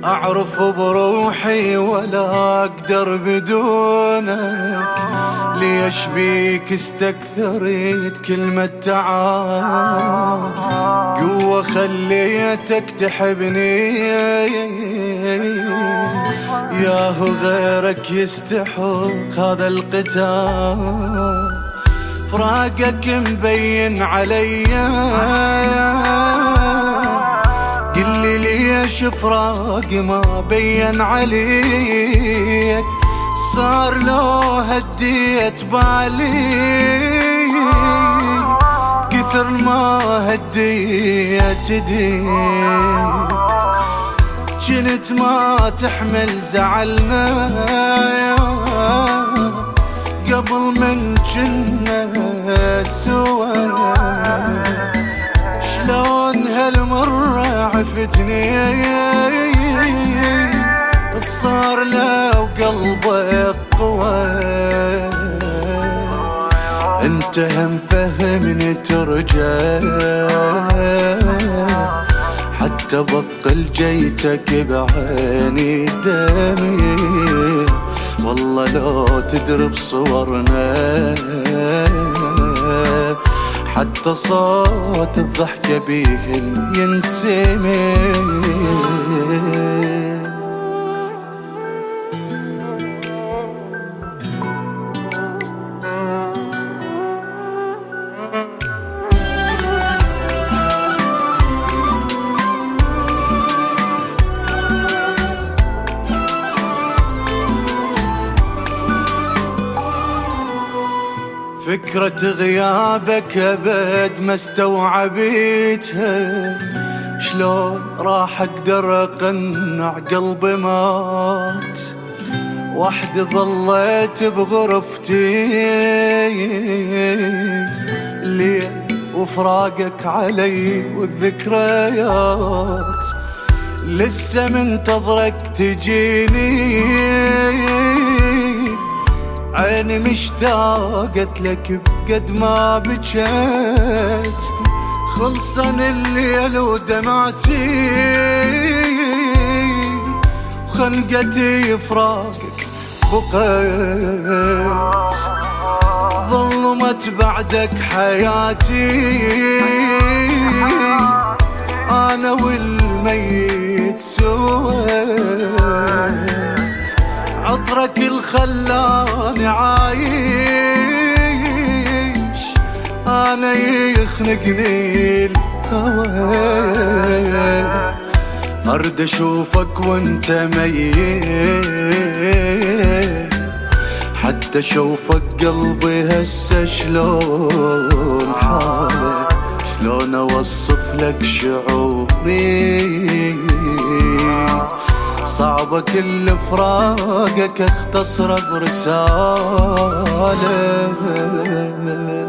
أعرف بروحي ولا أقدر بدونك، ليش بيك استكثرت كلمة تعال، قوة خليتك تحبني، ياهو غيرك يستحق هذا القتال، فراقك مبين عليا، قلي ليش فراق ما بين عليك، صار لو هديت بالي كثر ما هديت ايديك، جنت ما تحمل زعلنا قبل من جنة سوا، شلون هالمرة عفتني، صار لو قلبك قوى، انت هم فهمني ترجع، حتى بقل جيتك بعيني دمي، والله لو تدري بصورنا حتى صوت الضحكة بيهن ينسمي. فكرة غيابك أبد ما استوعبيتها، شلون راح أقدر أقنع قلبي مات، وحدي ظليت بغرفتي ليل وفراقك علي والذكريات، لسه منتظرك تجيني، عيني مشتاقت لك بقد ما بجيت، خلصن الليل ودمعتي وخنقتي فراقك بقيت، ظلمت بعدك حياتي أنا والميت سوا، عطرك الخلاني عايش أنا يخنقني الهوى، أرد أشوفك وانت ميت، حتى أشوفك قلبي هسه شلون حاله، شلون أوصف لك شعوري، صعبة كل فراقك اختصر برسالة.